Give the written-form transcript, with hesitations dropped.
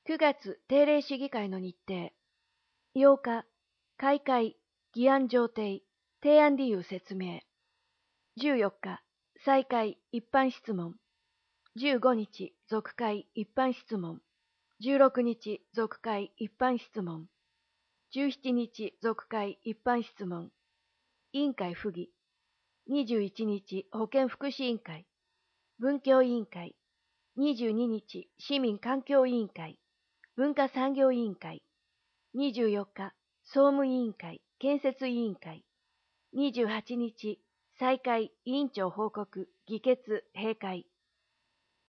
9月定例市議会の日程。8日、開会、議案上呈、提案理由説明。14日、再開、一般質問。15日、続会、一般質問。16日、続会、一般質問。17日、続会、一般質問。委員会不議。21日、保健福祉委員会。文教委員会。22日、市民環境委員会。文化産業委員会。24日、総務委員会、建設委員会。28日、再開、委員長報告、議決、閉会。